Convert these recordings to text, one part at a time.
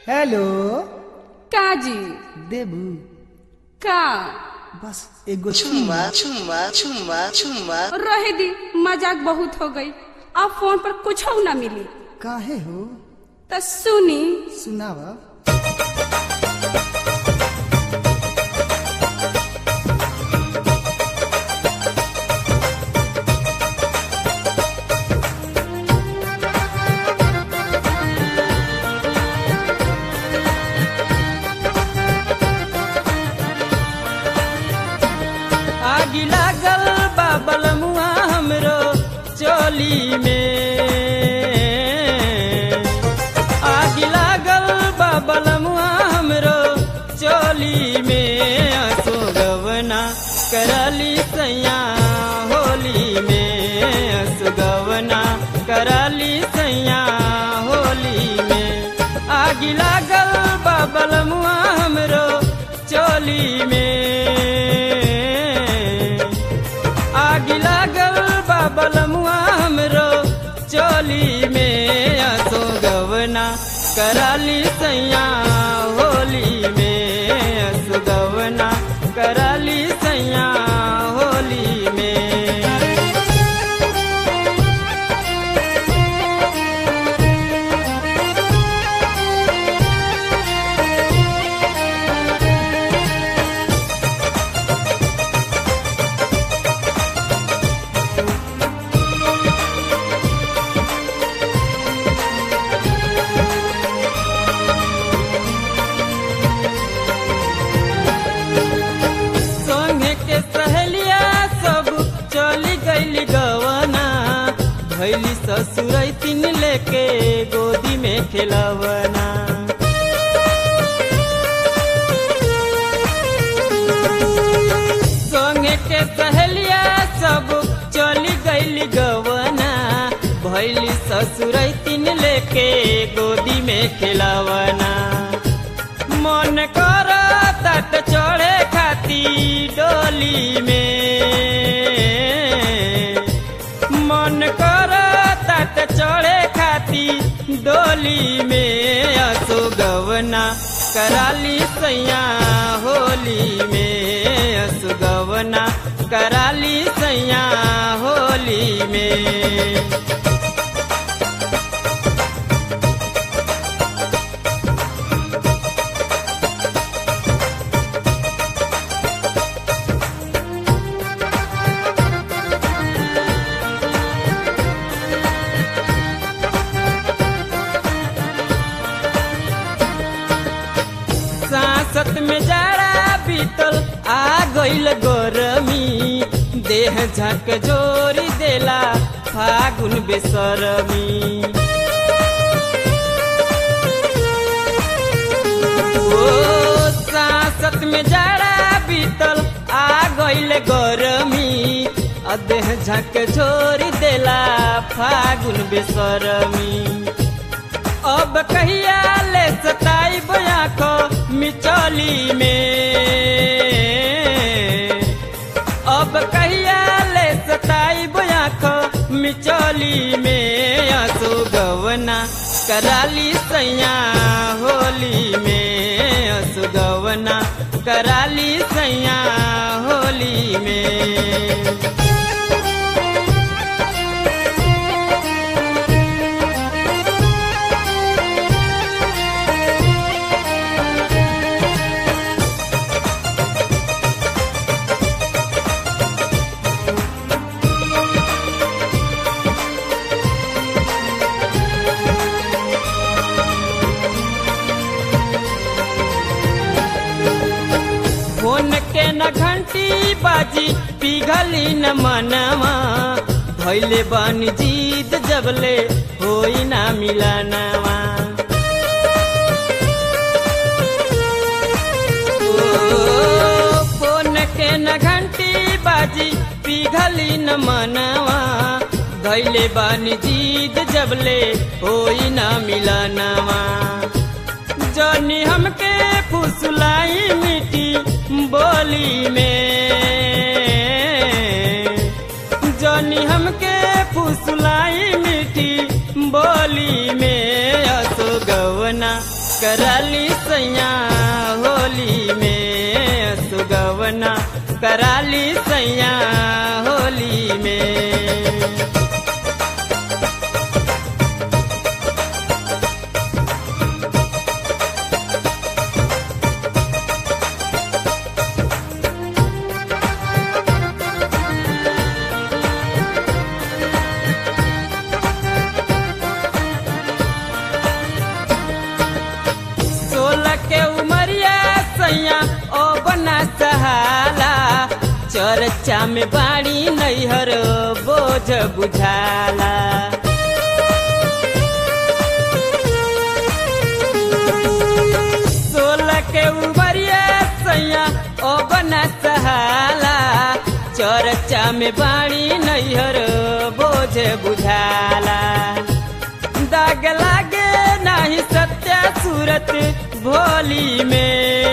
Hello काजी देबू का बस एगो चुम्मा चुम्मा चुम्मा चुम्मा रहे दी मजाक बहुत हो गई। अब फोन पर कुछ ना मिली काहे हो तो सुनी सुनावा। आगी लागल बाबल मुआ हमरो चोली में, आगी लागल बाबल मुआ हमरो चोली में। असो गवना करली सैया होली में, असो गवना करली सैया होली में। आगी लागल बाबल मुआ हमरो चोली में, आगी लागल बाबल मुआ हमरो चोली में। असो गवना कराली सैया होली में, असो गवना कराली सैया होली में। भैली ससुरई तीन लेके गोदी में खिलवना, संगे के सहेलिया सब चली गईली गवना। भैली ससुरई तीन लेके गोदी में खिलवना। मन कर तट चढ़े खाती डोली में, मन कर तट चढ़े खाती डोली में। असो गवना कराली सैया होली में, असो गवना कराली सैया होली में। सांसत में जाड़ा बीतल आ गईल गरमी, देह झक जोरी देला फागुन बेसरमी। ओ सांसत में जाड़ा बीतल आ गईल गरमी, देह झक जोरी देला फागुन बेसरमी। अब कहिया ले सताई आँखो मिचोली में, अब कहिया ले सताई आँखो मिचोली में। असो गवना कराली सैया होली में, असो गवना कराली सैया होली में। फोन के न घंटी बाजी पिघली न मनवा, धैले बन जीत जबले होई ना मिलनवा। फोन के न घंटी बाजी पिघली न मनवा, धैले बन जीत जबले होई ना मिलनवा। जनी हमके फुसलाई मिठी बोली में, जनी हमके फुसलाई मिठी बोली में। असो गवना कराली सैया होली में सुगवना कराली सैया होली में। के उमरिया सैया ओ बना सहाला चर्चा में बाड़ी नैहर बोझ बुझाला। 16 के उमरिया सैया ओ बना सहाला चर्चा में बाड़ी नैहर बोझ बुझाला। दाग लागे नाही सत्या सूरत भोली में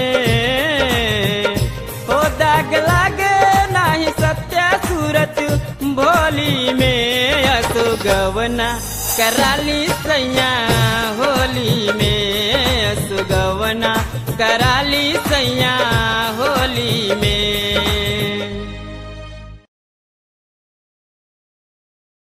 हो दाग लागे नाही सत्या सूरत भोली में असुगवना कराली सैया होली में असुगवना कराली सैया होली में।